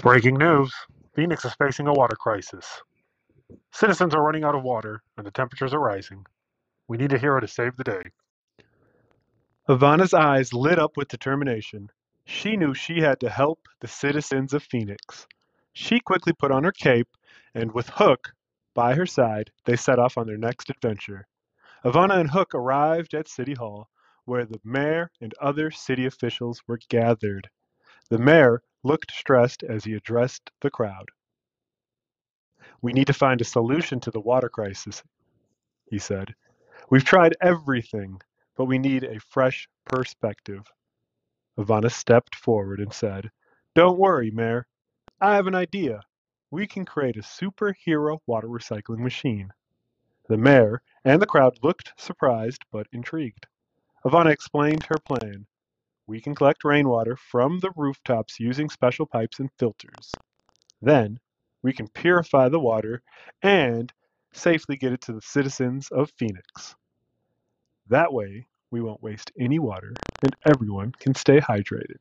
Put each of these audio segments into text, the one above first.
Breaking news. Phoenix is facing a water crisis. Citizens are running out of water and the temperatures are rising. We need a hero to save the day. Ivana's eyes lit up with determination. She knew she had to help the citizens of Phoenix. She quickly put on her cape, and with Hook by her side, they set off on their next adventure. Ivana and Hook arrived at City Hall, where the mayor and other city officials were gathered. The mayor looked stressed as he addressed the crowd. "We need to find a solution to the water crisis," he said. "We've tried everything, but we need a fresh perspective." Ivana stepped forward and said, "Don't worry, Mayor. I have an idea. We can create a superhero water recycling machine." The mayor and the crowd looked surprised but intrigued. Ivana explained her plan. "We can collect rainwater from the rooftops using special pipes and filters. Then, we can purify the water and safely get it to the citizens of Phoenix. That way, we won't waste any water and everyone can stay hydrated."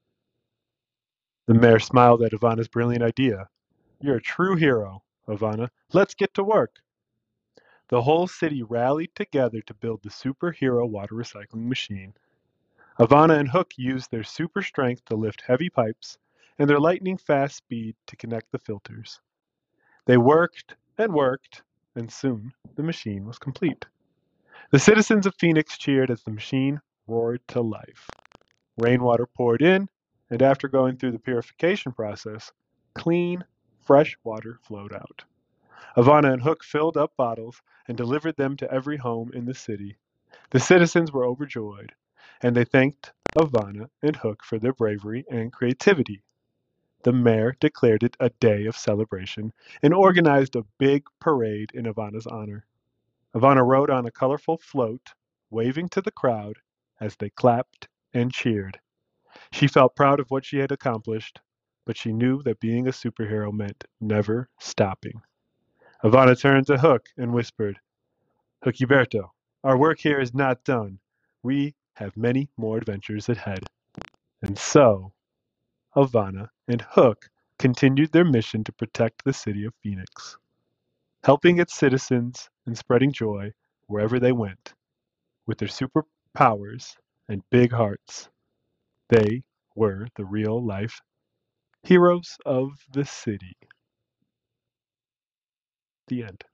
The mayor smiled at Ivana's brilliant idea. "You're a true hero, Ivana. Let's get to work." The whole city rallied together to build the superhero water recycling machine. Ivana and Hook used their super strength to lift heavy pipes and their lightning fast speed to connect the filters. They worked, and soon the machine was complete. The citizens of Phoenix cheered as the machine roared to life. Rainwater poured in, and after going through the purification process, clean, fresh water flowed out. Ivana and Hook filled up bottles and delivered them to every home in the city. The citizens were overjoyed, and they thanked Ivana and Hook for their bravery and creativity. The mayor declared it a day of celebration and organized a big parade in Ivana's honor. Ivana rode on a colorful float, waving to the crowd as they clapped and cheered. She felt proud of what she had accomplished, but she knew that being a superhero meant never stopping. Ivana turned to Hook and whispered, "Hookyberto, our work here is not done. We have many more adventures ahead." And so, Ivana and Hook continued their mission to protect the city of Phoenix, helping its citizens and spreading joy wherever they went. With their superpowers and big hearts, they were the real life heroes of the city. The end.